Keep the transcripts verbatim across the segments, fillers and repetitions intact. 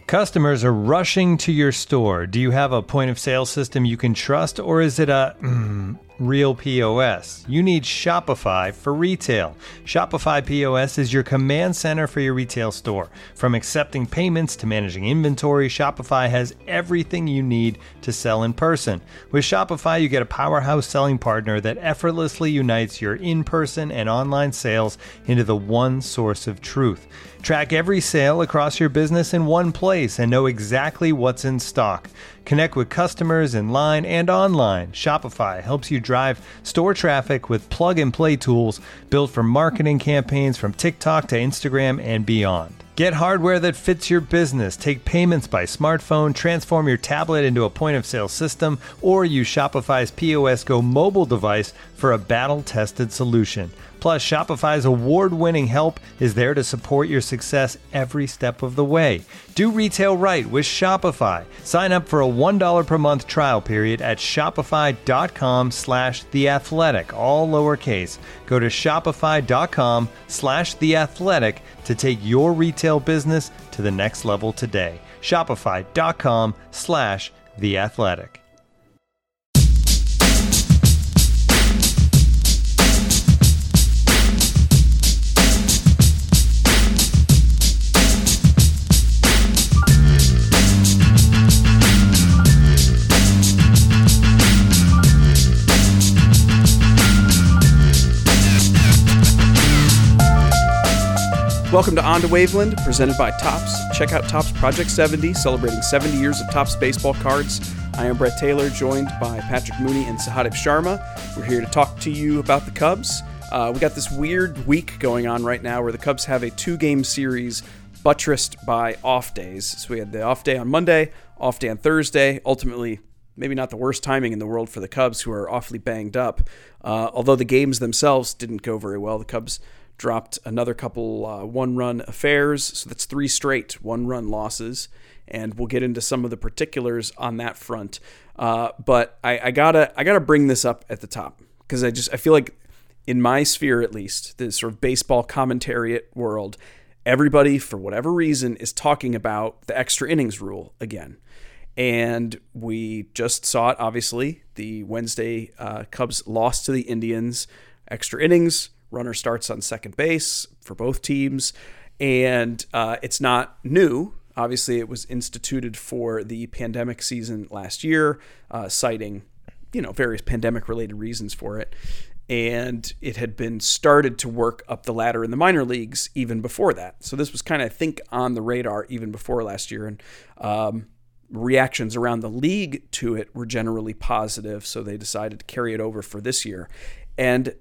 Customers are rushing to your store. Do you have a point of sale system you can trust, or is it a mm, real P O S? You need Shopify for retail. Shopify P O S is your command center for your retail store. From accepting payments to managing inventory, Shopify has everything you need to sell in person. With Shopify, you get a powerhouse selling partner that effortlessly unites your in-person and online sales into the one source of truth. Track every sale across your business in one place and know exactly what's in stock. Connect with customers in line and online. Shopify helps you drive store traffic with plug-and-play tools built for marketing campaigns from TikTok to Instagram and beyond. Get hardware that fits your business. Take payments by smartphone, transform your tablet into a point-of-sale system, or use Shopify's P O S Go mobile device for a battle-tested solution. Plus, Shopify's award-winning help is there to support your success every step of the way. Do retail right with Shopify. Sign up for a one dollar per month trial period at shopify.com slash theathletic, all lowercase. Go to shopify.com slash theathletic to take your retail business to the next level today. Shopify.com slash theathletic. Welcome to On to Waveland, presented by Topps. Check out Topps Project seventy, celebrating seventy years of Topps baseball cards. I am Brett Taylor, joined by Patrick Mooney and Sahadev Sharma. We're here to talk to you about the Cubs. Uh, we got this weird week going on right now where the Cubs have a two-game series buttressed by off days. So we had the off day on Monday, off day on Thursday. Ultimately, maybe not the worst timing in the world for the Cubs, who are awfully banged up. Uh, although the games themselves didn't go very well. The Cubs dropped another couple uh, one-run affairs, so that's three straight one-run losses, and we'll get into some of the particulars on that front. Uh, but I, I gotta I gotta bring this up at the top because I just I feel like in my sphere at least, the sort of baseball commentary world, everybody for whatever reason is talking about the extra innings rule again. And we just saw it, obviously. The Wednesday uh, Cubs lost to the Indians. Extra innings. Runner starts on second base for both teams, and uh, it's not new. Obviously, it was instituted for the pandemic season last year, uh, citing, you know, various pandemic-related reasons for it. And it had been started to work up the ladder in the minor leagues even before that. So this was kind of, I think, on the radar even before last year. And um, reactions around the league to it were generally positive, so they decided to carry it over for this year. And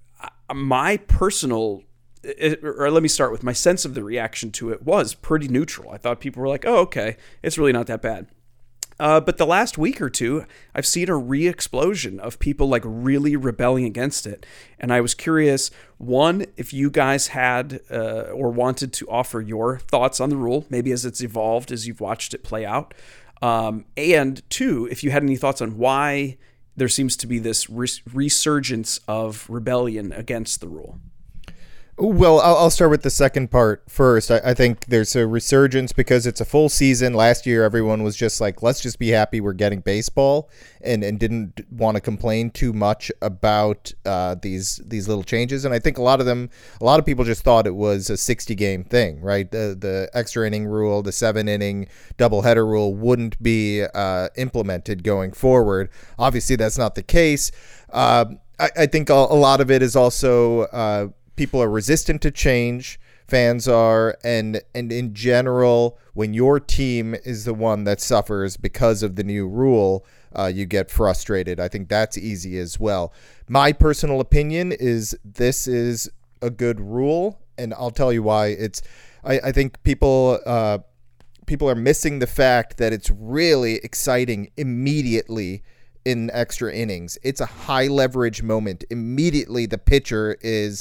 my personal, or let me start with my sense of the reaction to it was pretty neutral. I thought people were like, oh, okay, it's really not that bad. Uh, but the last week or two, I've seen a re-explosion of people like really rebelling against it. And I was curious, one, if you guys had uh, or wanted to offer your thoughts on the rule, maybe as it's evolved, as you've watched it play out. Um, and two, if you had any thoughts on why there seems to be this res- resurgence of rebellion against the rule. Well, I'll, I'll start with the second part first. I, I think there's a resurgence because it's a full season. Last year, everyone was just like, let's just be happy we're getting baseball, and, and didn't want to complain too much about uh, these these little changes. And I think a lot of them, a lot of people just thought it was a sixty game thing, right? The the extra inning rule, the seven inning doubleheader rule wouldn't be uh, implemented going forward. Obviously, that's not the case. Uh, I, I think a, a lot of it is also uh, people are resistant to change, fans are, and and in general, when your team is the one that suffers because of the new rule, uh, you get frustrated. I think that's easy as well. My personal opinion is this is a good rule, and I'll tell you why. It's I, I think people uh, people are missing the fact that it's really exciting immediately in extra innings. It's a high leverage moment. Immediately, the pitcher is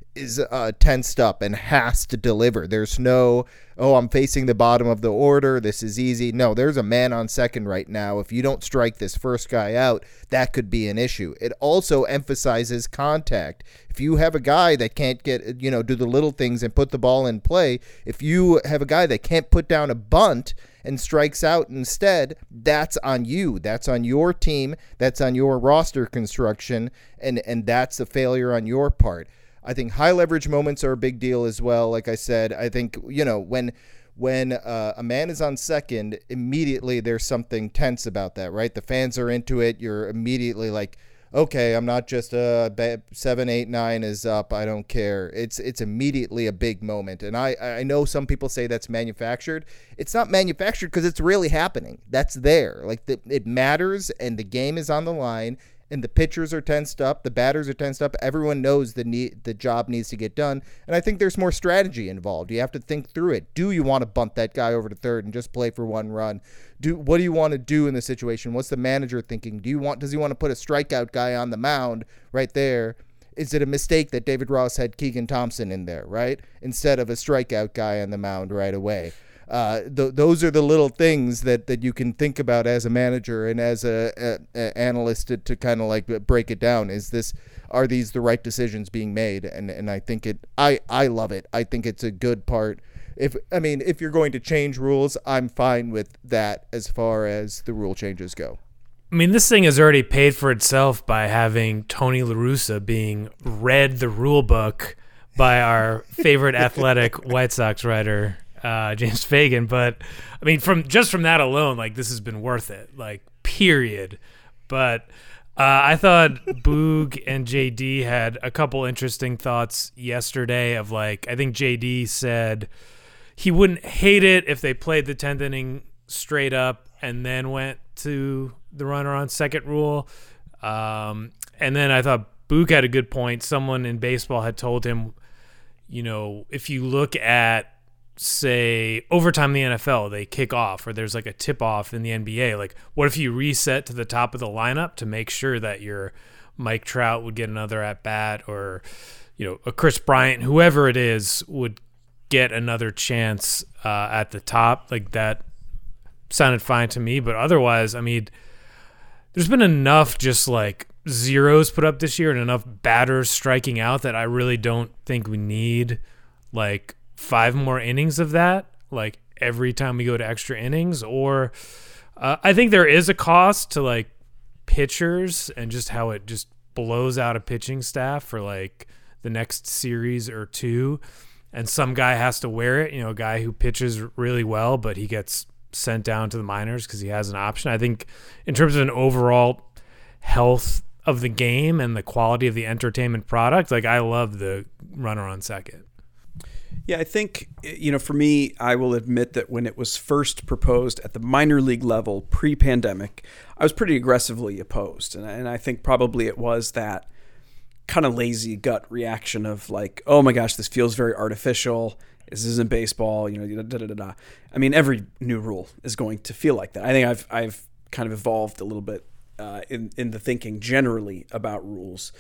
is uh, tensed up and has to deliver. There's no, oh, I'm facing the bottom of the order, this is easy. No, there's a man on second right now. If you don't strike this first guy out, that could be an issue. It also emphasizes contact. If you have a guy that can't get, you know, do the little things and put the ball in play, if you have a guy that can't put down a bunt and strikes out instead, that's on you. That's on your team. That's on your roster construction, and, and that's a failure on your part. I think high leverage moments are a big deal as well. Like I said, I think, you know, when when uh, a man is on second, immediately there's something tense about that, right? The fans are into it. You're immediately like, okay, I'm not just a uh, seven, eight, nine is up. I don't care. It's it's immediately a big moment. And I, I know some people say that's manufactured. It's not manufactured because it's really happening. That's there. Like the, it matters, and the game is on the line. And the pitchers are tensed up, the batters are tensed up. Everyone knows the need, the job needs to get done. And I think there's more strategy involved. You have to think through it. Do you want to bunt that guy over to third and just play for one run? Do what do you want to do in the situation? What's the manager thinking? Do you want does he want to put a strikeout guy on the mound right there? Is it a mistake that David Ross had Keegan Thompson in there, right? Instead of a strikeout guy on the mound right away. Uh, th- those are the little things that, that you can think about as a manager and as a, a, a analyst to, to kind of like break it down. Is this, are these the right decisions being made? And and I think it, I, I love it. I think it's a good part. If I mean, if you're going to change rules, I'm fine with that as far as the rule changes go. I mean, this thing has already paid for itself by having Tony La Russa being read the rule book by our favorite athletic White Sox writer, Uh, James Fagan. But I mean, from just from that alone, like, this has been worth it, like, period. But uh, I thought Boog and J D had a couple interesting thoughts yesterday of, like, I think J D said he wouldn't hate it if they played the tenth inning straight up and then went to the runner on second rule. Um, and then I thought Boog had a good point. Someone in baseball had told him, you know, if you look at, say, overtime in the N F L, they kick off, or there's like a tip off in the N B A. Like, what if you reset to the top of the lineup to make sure that your Mike Trout would get another at bat, or, you know, a Chris Bryant, whoever it is, would get another chance uh, at the top? Like, that sounded fine to me. But otherwise, I mean, there's been enough just like zeros put up this year and enough batters striking out that I really don't think we need like five more innings of that, like every time we go to extra innings. Or uh, I think there is a cost to like pitchers and just how it just blows out a pitching staff for like the next series or two. And some guy has to wear it, you know, a guy who pitches really well, but he gets sent down to the minors because he has an option. I think in terms of an overall health of the game and the quality of the entertainment product, like, I love the runner on second. Yeah, I think, you know, for me, I will admit that when it was first proposed at the minor league level pre-pandemic, I was pretty aggressively opposed. And, and I think probably it was that kind of lazy gut reaction of like, oh my gosh, this feels very artificial. This isn't baseball, you know, da da da da. I mean, every new rule is going to feel like that. I think I've I've kind of evolved a little bit uh, in, in the thinking generally about rules.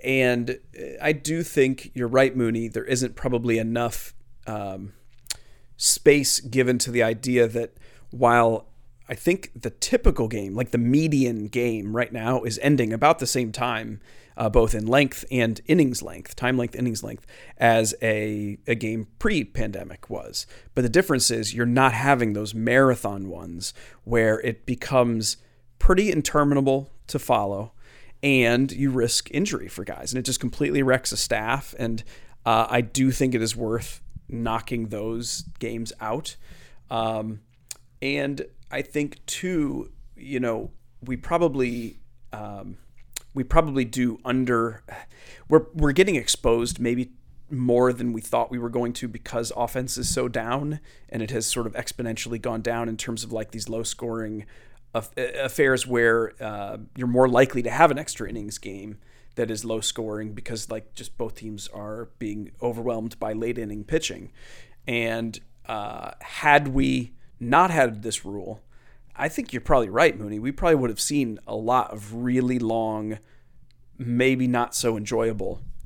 And I do think you're right, Mooney. There isn't probably enough um, space given to the idea that while I think the typical game, like the median game right now, is ending about the same time, uh, both in length and innings length, time length, innings length, as a, a game pre-pandemic was. But the difference is you're not having those marathon ones where it becomes pretty interminable to follow, and you risk injury for guys, and it just completely wrecks a staff. And uh, I do think it is worth knocking those games out. Um, and I think too, you know, we probably um, we probably do under. We're we're getting exposed maybe more than we thought we were going to because offense is so down, and it has sort of exponentially gone down in terms of like these low scoring affairs where uh, you're more likely to have an extra innings game that is low scoring because like just both teams are being overwhelmed by late inning pitching. And uh, had we not had this rule, I think you're probably right, Mooney. We probably would have seen a lot of really long, maybe not so enjoyable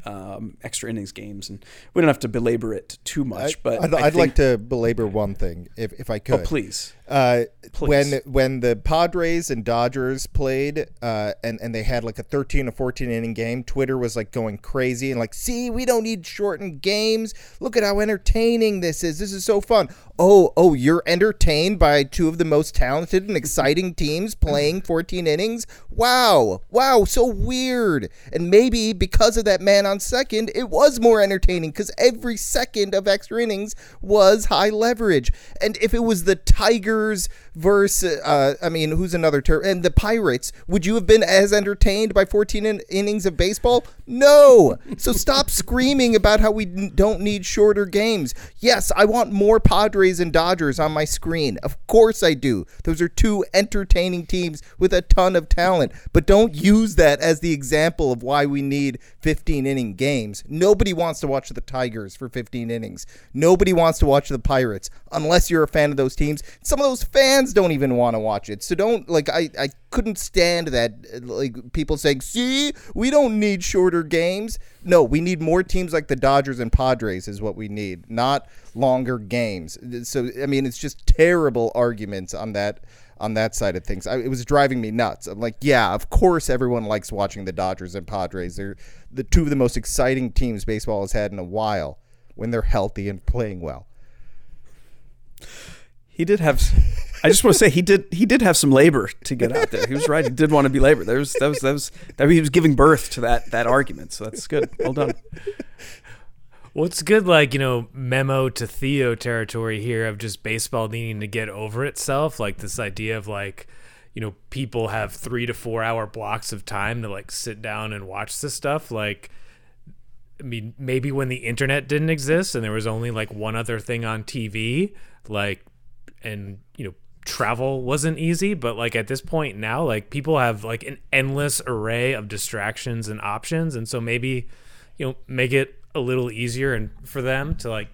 um, extra innings games, and we don't have to belabor it too much. I, but I'd, I I'd think, like to belabor one thing, if if I could. Oh, please. Uh, Please. when when the Padres and Dodgers played, uh, and and they had like a thirteen or fourteen inning game, Twitter was like going crazy and like, see, we don't need shortened games. Look at how entertaining this is. This is so fun. Oh, oh, you're entertained by two of the most talented and exciting teams playing fourteen innings? Wow, wow, so weird. And maybe because of that man on second, it was more entertaining because every second of extra innings was high leverage. And if it was the Tigers versus, uh, I mean, who's another term? And the Pirates, would you have been as entertained by fourteen in- innings of baseball? No. So stop screaming about how we n- don't need shorter games. Yes, I want more Padres and Dodgers on my screen. Of course I do. Those are two entertaining teams with a ton of talent. But don't use that as the example of why we need fifteen inning games. Nobody wants to watch the Tigers for fifteen innings. Nobody wants to watch the Pirates unless you're a fan of those teams. Some of those fans don't even want to watch it. So don't, like, I, I couldn't stand that, like, people saying, see, we don't need shorter games. No, we need more teams like the Dodgers and Padres is what we need, not longer games. So, I mean, it's just terrible arguments on that on that side of things. I, it was driving me nuts. I'm like, yeah, of course everyone likes watching the Dodgers and Padres. They're the two of the most exciting teams baseball has had in a while when they're healthy and playing well. He did have. I just want to say he did. He did have some labor to get out there. He was right. He did want to be labored. There was that was that was that he was giving birth to that that argument. So that's good. Well done. Well, it's good, like, you know, memo to Theo territory here of just baseball needing to get over itself. Like this idea of like, you know, people have three to four hour blocks of time to like sit down and watch this stuff. Like, I mean, maybe when the internet didn't exist and there was only like one other thing on T V, like, and, you know, travel wasn't easy, but like at this point now, like people have like an endless array of distractions and options. And so maybe, you know, make it a little easier and for them to like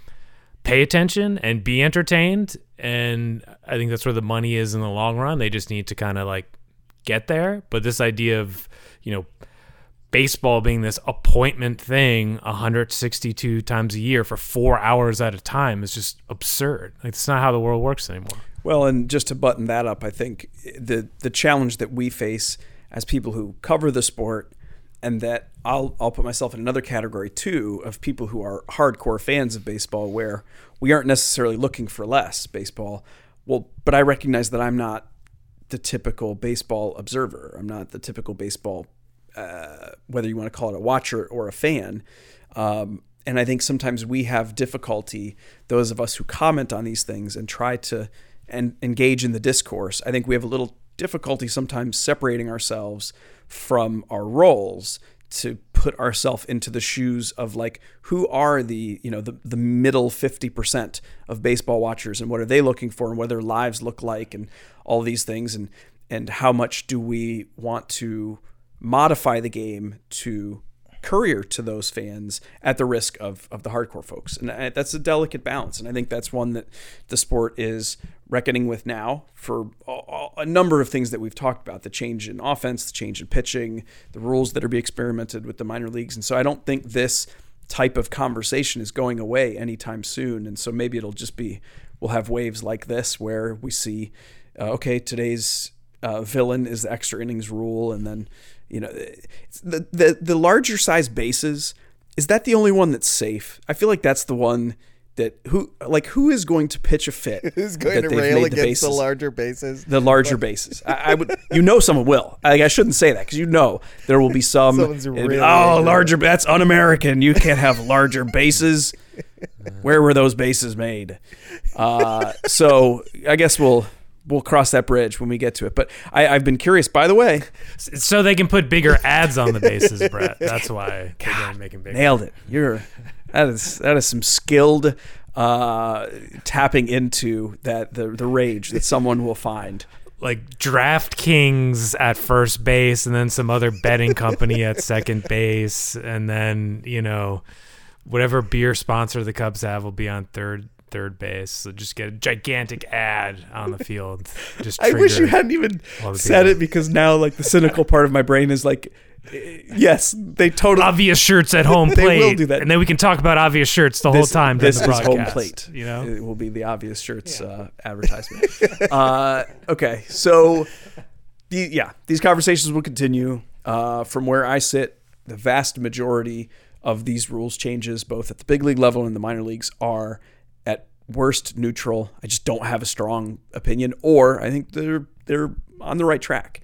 pay attention and be entertained. And I think that's where the money is in the long run. They just need to kind of like get there. But this idea of, you know, baseball being this appointment thing one hundred sixty-two times a year for four hours at a time is just absurd. Like, it's not how the world works anymore. Well, and just to button that up, I think the the challenge that we face as people who cover the sport, and that I'll I'll put myself in another category too, of people who are hardcore fans of baseball, where we aren't necessarily looking for less baseball. Well, but I recognize that I'm not the typical baseball observer. I'm not the typical baseball, uh, whether you want to call it a watcher or a fan. Um, and I think sometimes we have difficulty, those of us who comment on these things and try to and engage in the discourse. I think we have a little difficulty sometimes separating ourselves from our roles to put ourselves into the shoes of like, who are the, you know, the, the middle fifty percent of baseball watchers, and what are they looking for, and what their lives look like, and all these things. And, and how much do we want to modify the game to courier to those fans at the risk of, of the hardcore folks. And I, that's a delicate balance. And I think that's one that the sport is reckoning with now for a, a number of things that we've talked about, the change in offense, the change in pitching, the rules that are being experimented with the minor leagues. And so I don't think this type of conversation is going away anytime soon. And so maybe it'll just be, we'll have waves like this where we see, uh, okay, today's uh, villain is the extra innings rule. And then, you know, the, the the larger size bases, is that the only one that's safe? I feel like that's the one that who like who is going to pitch a fit? Who's going to rail against the, bases, the larger bases? The larger like, bases. I, I would, you know, someone will. I, I shouldn't say that because you know there will be some. Really oh, larger. That's un-American. You can't have larger bases. Where were those bases made? Uh, so I guess we'll. We'll cross that bridge when we get to it. But I, I've been curious, by the way. So they can put bigger ads on the bases, Brett. That's why they're going to make them bigger. Nailed it. You're that is that is some skilled uh, tapping into that the the rage that someone will find. Like DraftKings at first base, and then some other betting company at second base, and then, you know, whatever beer sponsor the Cubs have will be on third. third base. So just get a gigantic ad on the field. Just I wish you hadn't even said it, because now like the cynical part of my brain is like, Yes, they totally. Obvious shirts at home They plate. will do that. And then we can talk about obvious shirts the This- whole time during This the is broadcast. home plate. You know? It will be the obvious shirts uh, advertisement. uh, okay, so the, yeah, these conversations will continue. Uh, from where I sit, the vast majority of these rules changes, both at the big league level and the minor leagues, are at worst neutral. I just don't have a strong opinion, or I think they're they're on the right track.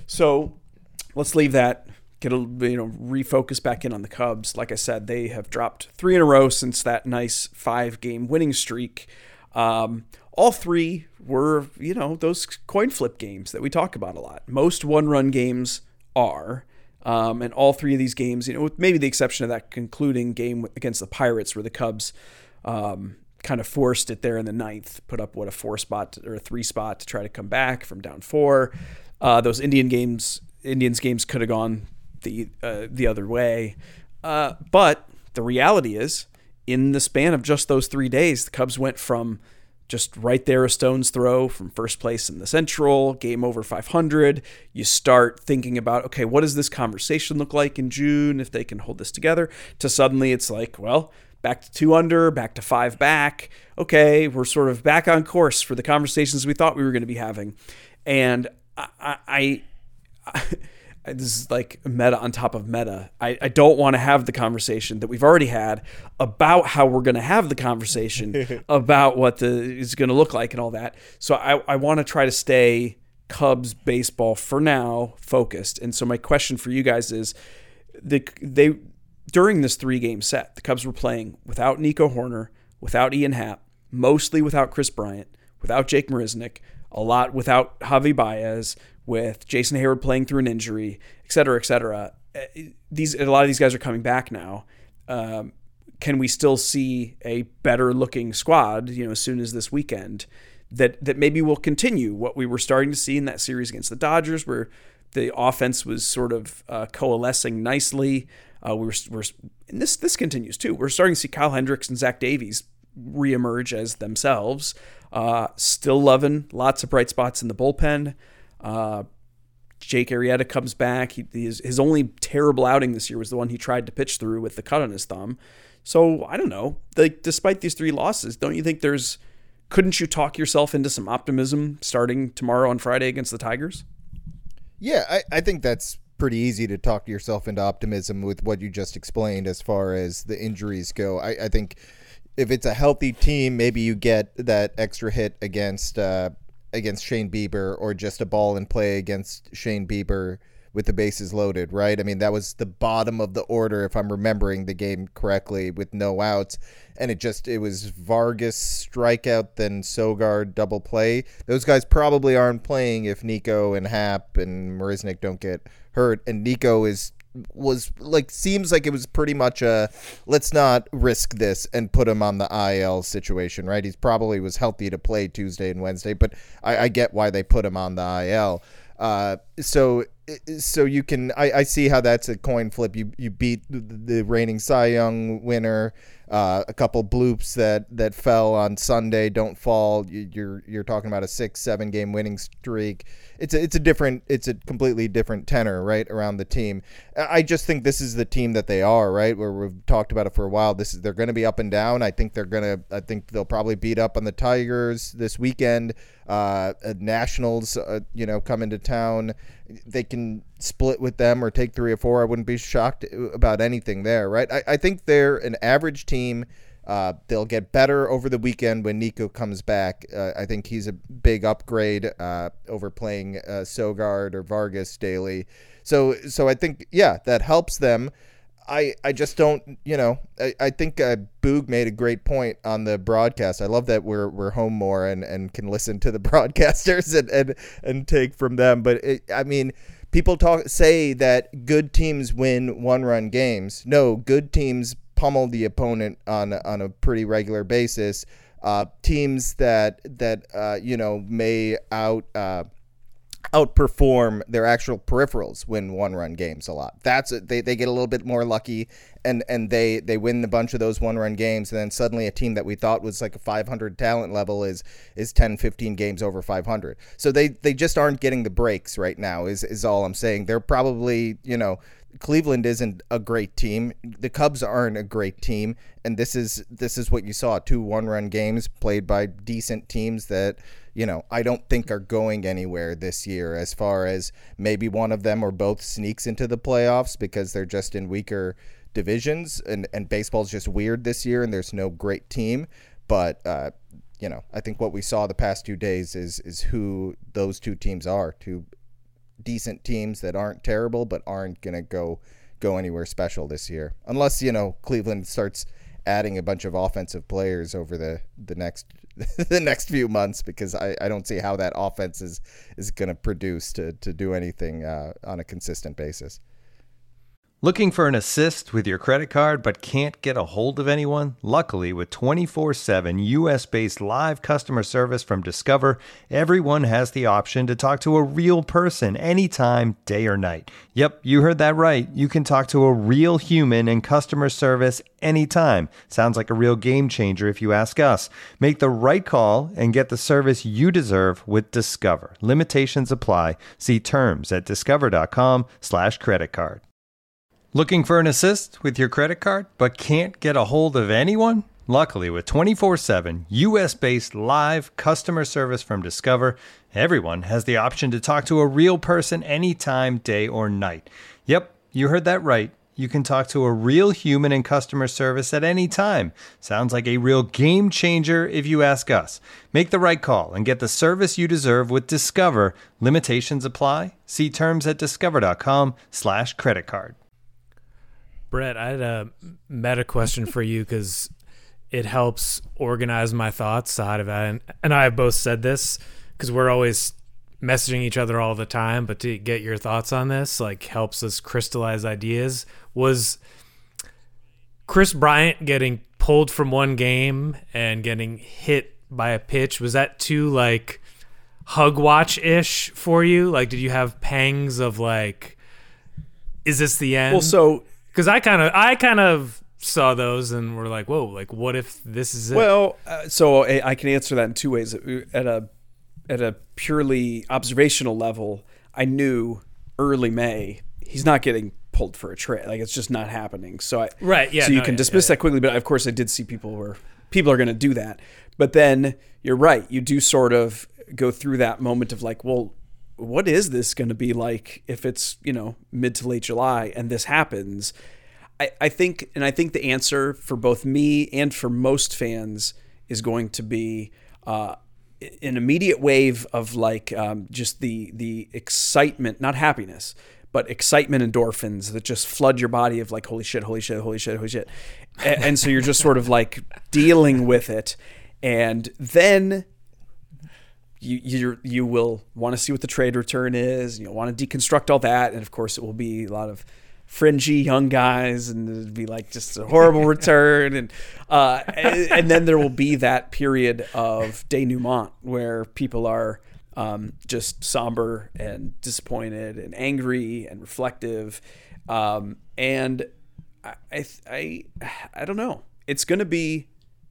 So let's leave that. Get a you know refocus back in on the Cubs. Like I said, they have dropped three in a row since that nice five game winning streak. Um, all three were you know those coin flip games that we talk about a lot. Most one run games are. Um, and all three of these games, you know, with maybe the exception of that concluding game against the Pirates, where the Cubs um, kind of forced it there in the ninth, put up what a four spot or a three spot to try to come back from down four. Uh, those Indian games, Indians games could have gone the uh, the other way, uh, but the reality is, in the span of just those three days, the Cubs went from just right there a stone's throw from first place in the Central, game over five hundred. You start thinking about, okay, what does this conversation look like in June if they can hold this together? To suddenly it's like, well, back to two under, back to five back. Okay, we're sort of back on course for the conversations we thought we were going to be having. And I, I, I this is like meta on top of meta. I, I don't want to have the conversation that we've already had about how we're going to have the conversation about what the is going to look like and all that. So I, I want to try to stay Cubs baseball for now focused. And so my question for you guys is, the they during this three game set, the Cubs were playing without Nico Hoerner, without Ian Happ, mostly without Chris Bryant, without Jake Marisnick, a lot without Javi Baez, with Jason Hayward playing through an injury, et cetera, et cetera. These, a lot of these guys are coming back now. Um, can we still see a better looking squad, you know, as soon as this weekend that, that maybe will continue what we were starting to see in that series against the Dodgers, where the offense was sort of uh, coalescing nicely. Uh, we were, we're, and this, this continues too. We're starting to see Kyle Hendricks and Zach Davies reemerge as themselves. Uh, still loving lots of bright spots in the bullpen. Uh, Jake Arrieta comes back. He, his, his only terrible outing this year was the one he tried to pitch through with the cut on his thumb. So I don't know. Like, despite these three losses, don't you think there's? Couldn't you talk yourself into some optimism starting tomorrow on Friday against the Tigers? Yeah, I, I think that's pretty easy to talk yourself into optimism with what you just explained as far as the injuries go. I, I think if it's a healthy team, maybe you get that extra hit against. Uh, against Shane Bieber, or just a ball in play against Shane Bieber with the bases loaded, right? I mean, that was the bottom of the order, if I'm remembering the game correctly, with no outs. And it just, it was Vargas strikeout, then Sogard double play. Those guys probably aren't playing if Nico and Happ and Marisnick don't get hurt. And Nico is was like seems like it was pretty much a let's not risk this and put him on the I L situation, right? He's probably was healthy to play Tuesday and Wednesday, but I, I get why they put him on the I L. Uh, so so you can I, I see how that's a coin flip. You you beat the, the reigning Cy Young winner. Uh, a couple bloops that, that fell on Sunday don't fall. You, you're you're talking about a six seven game winning streak. It's a it's a different it's a completely different tenor, right, around the team. I just think this is the team that they are, right, where we've talked about it for a while. This is they're going to be up and down. I think they're gonna I think they'll probably beat up on the Tigers this weekend. Uh, Nationals, uh, you know, come into town. They can split with them or take three or four. I wouldn't be shocked about anything there, right? I, I think they're an average team. Uh, they'll get better over the weekend when Nico comes back. Uh, I think he's a big upgrade uh, over playing uh, Sogard or Vargas daily. So, so I think, yeah, that helps them. I, I just don't, you know, I, I think uh, Boog made a great point on the broadcast. I love that we're we're home more and, and can listen to the broadcasters and, and, and take from them. But, it, I mean, people talk say that good teams win one-run games. No, good teams pummel the opponent on, on a pretty regular basis. Uh, teams that, that uh, you know, may out uh, – outperform their actual peripherals win one-run games a lot. That's they they get a little bit more lucky, and and they they win a bunch of those one-run games, and then suddenly a team that we thought was like a five hundred talent level is is ten, fifteen games over five hundred. So they they just aren't getting the breaks right now is is all I'm saying. They're probably, you know, Cleveland isn't a great team. The Cubs aren't a great team, and this is this is what you saw: two one-run games played by decent teams that, you know, I don't think are going anywhere this year. As far as maybe one of them or both sneaks into the playoffs because they're just in weaker divisions, and and baseball's just weird this year, and there's no great team. But uh, you know, I think what we saw the past two days is is who those two teams are. Two decent teams that aren't terrible but aren't going to go go anywhere special this year, unless, you know, Cleveland starts adding a bunch of offensive players over the the next the next few months, because I, I don't see how that offense is is going to produce to to do anything uh, on a consistent basis. Looking for an assist with your credit card but can't get a hold of anyone? Luckily, with twenty-four seven U S-based live customer service from Discover, everyone has the option to talk to a real person anytime, day or night. Yep, you heard that right. You can talk to a real human in customer service anytime. Sounds like a real game changer if you ask us. Make the right call and get the service you deserve with Discover. Limitations apply. See terms at discover.com slash credit card. Looking for an assist with your credit card but can't get a hold of anyone? Luckily, with twenty-four seven U S-based live customer service from Discover, everyone has the option to talk to a real person anytime, day or night. Yep, you heard that right. You can talk to a real human in customer service at any time. Sounds like a real game changer if you ask us. Make the right call and get the service you deserve with Discover. Limitations apply. See terms at discover.com slash credit card. Brett, I had a meta question for you because it helps organize my thoughts. Sahadev and I have both said this because we're always messaging each other all the time, but to get your thoughts on this, like, helps us crystallize ideas. Was Kris Bryant getting pulled from one game and getting hit by a pitch, was that too, like, hug watch-ish for you? Like, did you have pangs of, like, is this the end? Well, so... Because I kind of, I kind of saw those and were like, "Whoa! Like, what if this is it?" Well, uh, so I, I can answer that in two ways. At a at a purely observational level, I knew early May he's not getting pulled for a trade. Like, it's just not happening. So I right, yeah. So you no, can yeah, dismiss yeah, that quickly, but of course I did see people where people are going to do that. But then you're right. You do sort of go through that moment of like, well, what is this going to be like if it's, you know, mid to late July and this happens? I, I think, and I think the answer for both me and for most fans is going to be uh, an immediate wave of like um, just the the excitement, not happiness, but excitement endorphins that just flood your body of like, holy shit, holy shit, holy shit, holy shit. And, and so you're just sort of like dealing with it. And then you you you will want to see what the trade return is. You'll want to deconstruct all that. And of course, it will be a lot of fringy young guys, and it'd be like just a horrible return. And, uh, and and then there will be that period of denouement where people are um, just somber and disappointed and angry and reflective. Um, and I, I, I, I don't know. It's going to be,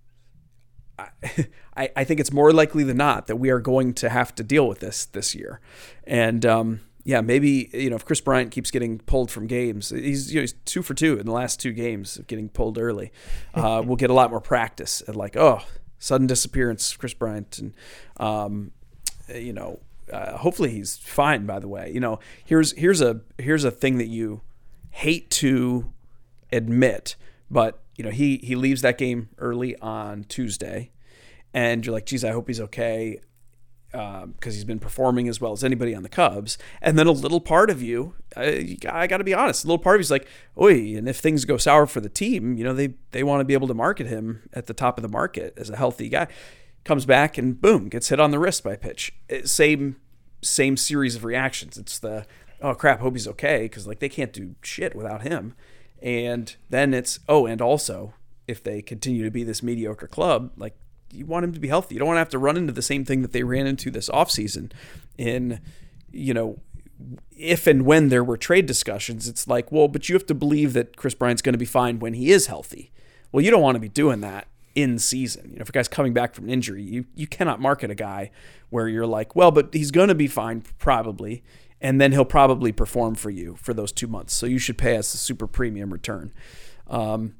I, I think it's more likely than not that we are going to have to deal with this this year. And, um, yeah, maybe, you know, if Kris Bryant keeps getting pulled from games, he's, you know, he's two for two in the last two games of getting pulled early. Uh, we'll get a lot more practice at like, oh, sudden disappearance, Kris Bryant. And, um, you know, uh, hopefully he's fine, by the way. You know, here's, here's a, here's a thing that you hate to admit, but, you know, he, he leaves that game early on Tuesday, and you're like, geez, I hope he's okay, because um, he's been performing as well as anybody on the Cubs. And then a little part of you, I, I got to be honest, a little part of you's like, oi, and if things go sour for the team, you know, they, they want to be able to market him at the top of the market as a healthy guy. Comes back and boom, gets hit on the wrist by a pitch. Same, same series of reactions. It's the, oh crap, hope he's okay, because like they can't do shit without him. And then it's, oh, and also if they continue to be this mediocre club, like, you want him to be healthy. You don't want to have to run into the same thing that they ran into this offseason in, you know, if and when there were trade discussions. It's like, well, but you have to believe that Kris Bryant's going to be fine when he is healthy. Well, you don't want to be doing that in season. You know, if a guy's coming back from an injury, you, you cannot market a guy where you're like, well, but he's going to be fine probably. and then he'll probably perform for you for those two months. So you should pay us a super premium return. Um,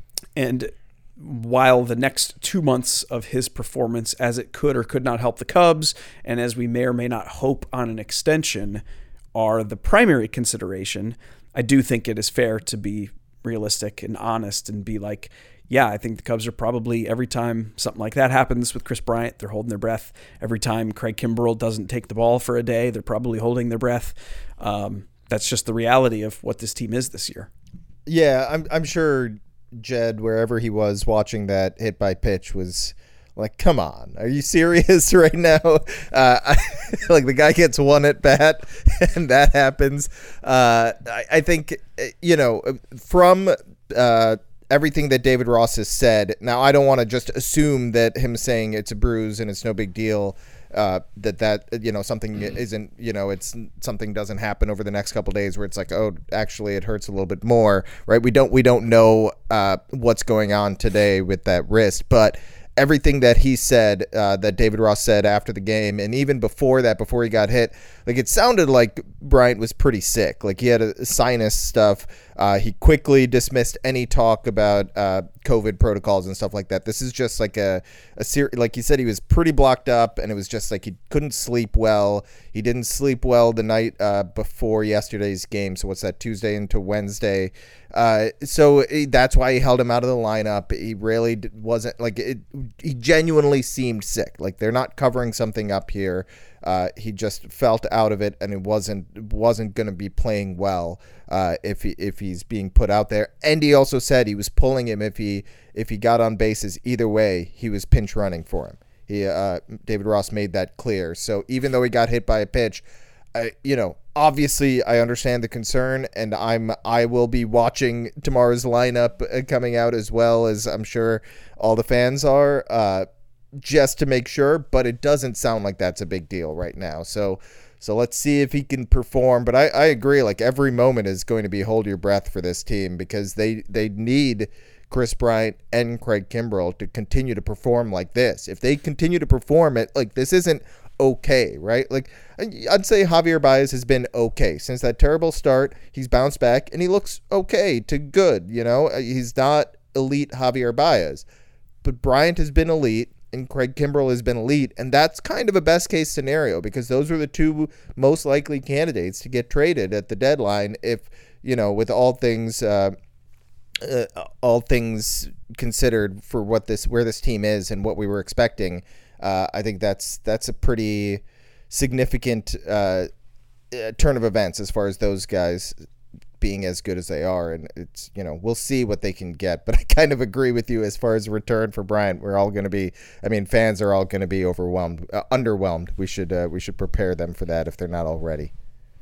and while the next two months of his performance, as it could or could not help the Cubs, and as we may or may not hope on an extension, are the primary consideration, I do think it is fair to be realistic and honest and be like, yeah, I think the Cubs are probably, every time something like that happens with Kris Bryant, they're holding their breath. Every time Craig Kimbrel doesn't take the ball for a day, they're probably holding their breath. Um, that's just the reality of what this team is this year. Yeah, I'm I'm sure Jed, wherever he was watching that hit by pitch, was like, come on, are you serious right now? Uh, I, like the guy gets one at bat and that happens. Uh, I, I think, you know, from uh, everything that David Ross has said, now I don't want to just assume that him saying it's a bruise and it's no big deal, uh, that that, you know, something isn't, you know, it's something doesn't happen over the next couple of days where it's like, oh, actually it hurts a little bit more, right? We don't, we don't know uh, what's going on today with that wrist, but everything that he said, uh, that David Ross said after the game, and even before that, before he got hit, like it sounded like Bryant was pretty sick. Like he had a sinus stuff. Uh, he quickly dismissed any talk about uh, COVID protocols and stuff like that. This is just like a, a ser- like he said, he was pretty blocked up, and it was just like he couldn't sleep well. He didn't sleep well the night uh, before yesterday's game. So what's that, Tuesday into Wednesday? Uh, so he, that's why he held him out of the lineup. He really wasn't like it. He genuinely seemed sick. Like they're not covering something up here. Uh, he just felt out of it, and it wasn't wasn't going to be playing well uh, if he if he's being put out there. And he also said he was pulling him if he if he got on bases. Either way, he was pinch running for him. He uh, David Ross made that clear. So even though he got hit by a pitch, I, you know, obviously I understand the concern, and I'm I will be watching tomorrow's lineup coming out as well, as I'm sure all the fans are. Uh, just to make sure, but it doesn't sound like that's a big deal right now. So so let's see if he can perform. But I, I agree, like every moment is going to be hold your breath for this team, because they, they need Kris Bryant and Craig Kimbrel to continue to perform like this. If they continue to perform it, like this isn't okay, right? Like I'd say Javier Baez has been okay. Since that terrible start, he's bounced back and he looks okay to good, you know? He's not elite Javier Baez, but Bryant has been elite and Craig Kimbrel has been elite, and that's kind of a best-case scenario, because those are the two most likely candidates to get traded at the deadline if, you know, with all things uh, uh, all things considered for what this where this team is and what we were expecting. Uh, I think that's that's a pretty significant uh, turn of events as far as those guys being as good as they are, and it's, you know, we'll see what they can get. But I kind of agree with you as far as return for Bryant. We're all going to be, I mean, fans are all going to be overwhelmed, uh, underwhelmed. We should uh, we should prepare them for that if they're not already.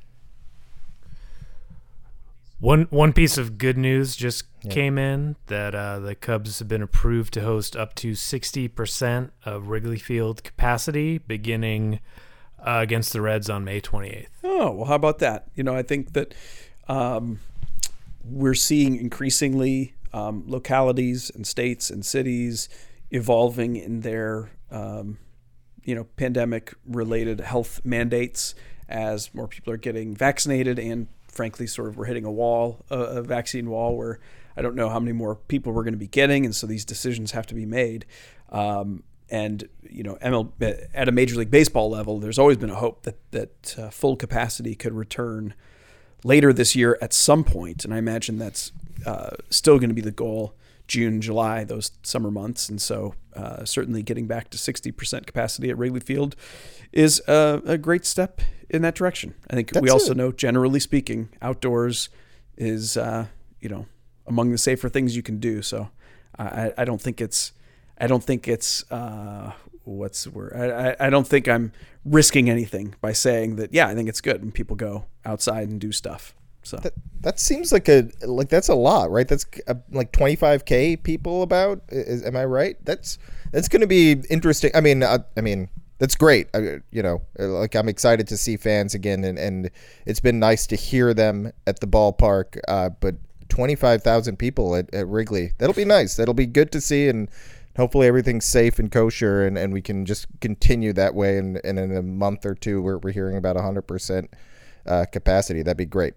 One one piece of good news just yeah. came in that uh, the Cubs have been approved to host up to sixty percent of Wrigley Field capacity beginning uh, against the Reds on May twenty-eighth. Oh, well, how about that? You know, I think that Um, we're seeing increasingly um, localities and states and cities evolving in their, um, you know, pandemic-related health mandates as more people are getting vaccinated, and frankly, sort of we're hitting a wall, a, a vaccine wall, where I don't know how many more people we're going to be getting, and so these decisions have to be made. Um, and you know, M L, at a Major League Baseball level, there's always been a hope that that uh, full capacity could return later this year at some point, and I imagine that's uh, still going to be the goal, June, July, those summer months. And so uh, certainly getting back to sixty percent capacity at Wrigley Field is a, a great step in that direction. I think that's we also it. know, generally speaking, outdoors is, uh, you know, among the safer things you can do. So I, I don't think it's, I don't think it's, uh, what's the word? I, I don't think I'm risking anything by saying that, yeah, I think it's good when people go outside and do stuff. So that, that seems like a, like that's a lot, right? That's a, like twenty-five K people about, is, am I right? That's, that's going to be interesting. I mean, I, I mean, that's great. I, you know, like I'm excited to see fans again, and, and it's been nice to hear them at the ballpark. Uh, but twenty-five thousand people at, at Wrigley, that'll be nice. That'll be good to see. And hopefully everything's safe and kosher, and, and we can just continue that way. And, and in a month or two, we're, we're hearing about one hundred percent uh, capacity. That'd be great.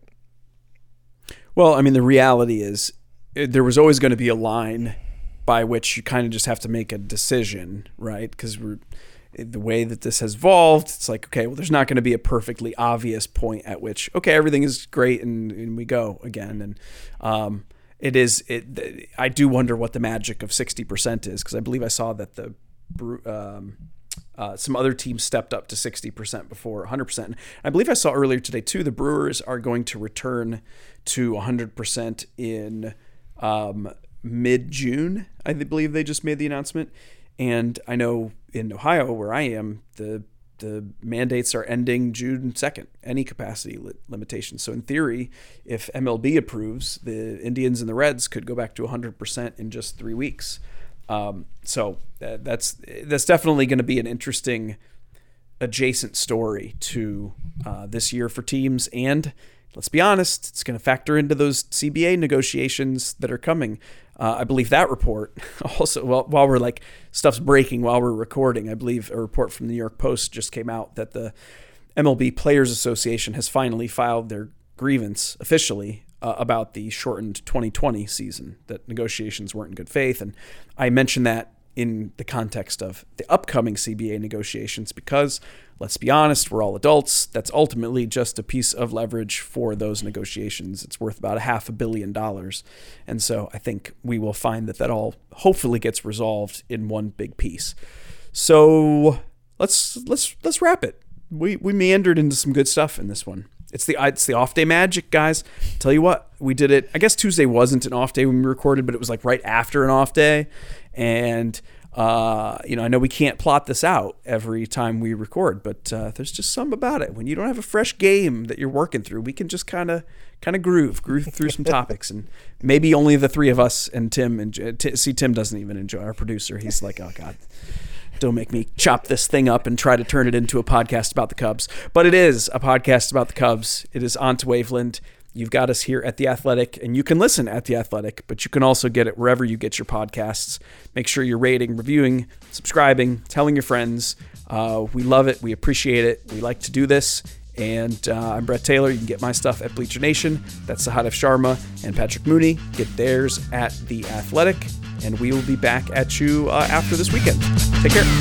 Well, I mean, the reality is it, there was always going to be a line by which you kind of just have to make a decision, right? Because we're the way that this has evolved, it's like, okay, well, there's not going to be a perfectly obvious point at which, okay, everything is great and, and we go again. And um, it is, it. I do wonder what the magic of sixty percent is, because I believe I saw that the um, uh, some other teams stepped up to sixty percent before one hundred percent. I believe I saw earlier today too, the Brewers are going to return to one hundred percent in um, mid-June. I believe they just made the announcement. And I know in Ohio, where I am, the the mandates are ending June second, any capacity li- limitations. So in theory, if M L B approves, the Indians and the Reds could go back to one hundred percent in just three weeks. Um, so uh, that's that's definitely going to be an interesting adjacent story to uh, this year for teams. And let's be honest, it's going to factor into those C B A negotiations that are coming. Uh, I believe that report also, while, while we're like stuff's breaking while we're recording, I believe a report from the New York Post just came out that the M L B Players Association has finally filed their grievance officially uh, about the shortened twenty twenty season, that negotiations weren't in good faith. And I mentioned that in the context of the upcoming C B A negotiations, because let's be honest, we're all adults. That's ultimately just a piece of leverage for those negotiations. It's worth about a half a billion dollars. And so I think we will find that that all hopefully gets resolved in one big piece. So let's let's let's wrap it. We we meandered into some good stuff in this one. It's the it's the off day magic, guys. Tell you what, we did it. I guess Tuesday wasn't an off day when we recorded, but it was like right after an off day. And, uh, you know, I know we can't plot this out every time we record, but uh, there's just something about it. When you don't have a fresh game that you're working through, we can just kind of kind of groove, groove through some topics. And maybe only the three of us and Tim. And T- see, Tim doesn't even enjoy, our producer. He's like, oh, God, don't make me chop this thing up and try to turn it into a podcast about the Cubs. But it is a podcast about the Cubs. It is On to Waveland. You've got us here at The Athletic, and you can listen at The Athletic, but you can also get it wherever you get your podcasts. Make sure you're rating, reviewing, subscribing, telling your friends. Uh, we love it. We appreciate it. We like to do this. And uh, I'm Brett Taylor. You can get my stuff at Bleacher Nation. That's Sahadev Sharma and Patrick Mooney. Get theirs at The Athletic. And we will be back at you uh, after this weekend. Take care.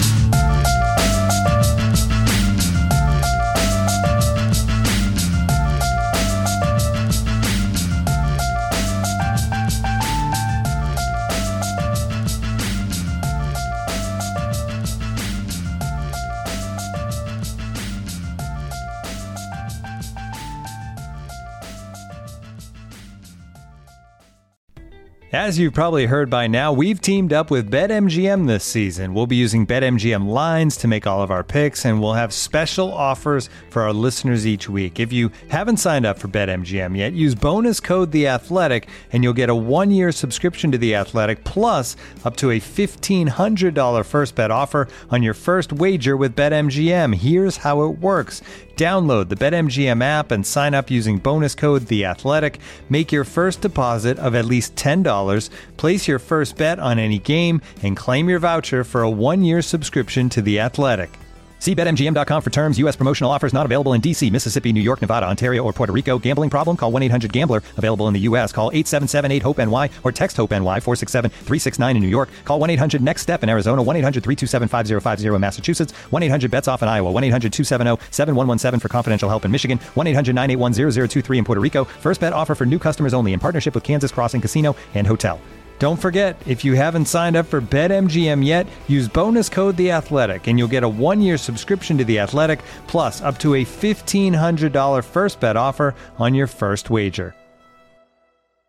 As you've probably heard by now, we've teamed up with BetMGM this season. We'll be using BetMGM lines to make all of our picks, and we'll have special offers for our listeners each week. If you haven't signed up for BetMGM yet, use bonus code The Athletic, and you'll get a one-year subscription to The Athletic, plus up to a fifteen hundred dollars first bet offer on your first wager with BetMGM. Here's how it works. Download the BetMGM app and sign up using bonus code The Athletic. Make your first deposit of at least ten dollars. Place your first bet on any game and claim your voucher for a one-year subscription to The Athletic. See Bet M G M dot com for terms. U S promotional offers not available in D C, Mississippi, New York, Nevada, Ontario, or Puerto Rico. Gambling problem? Call one eight hundred gambler. Available in the U S. Call eight seven seven eight hope N Y or text HOPE-NY four six seven three six nine in New York. Call one eight hundred next step in Arizona. one eight hundred three two seven five zero five zero in Massachusetts. one eight hundred bets off in Iowa. one eight hundred two seven zero seven one one seven for confidential help in Michigan. one eight hundred nine eight one zero zero two three in Puerto Rico. First bet offer for new customers only in partnership with Kansas Crossing Casino and Hotel. Don't forget, if you haven't signed up for BetMGM yet, use bonus code The Athletic, and you'll get a one-year subscription to The Athletic, plus up to a fifteen hundred dollars first bet offer on your first wager.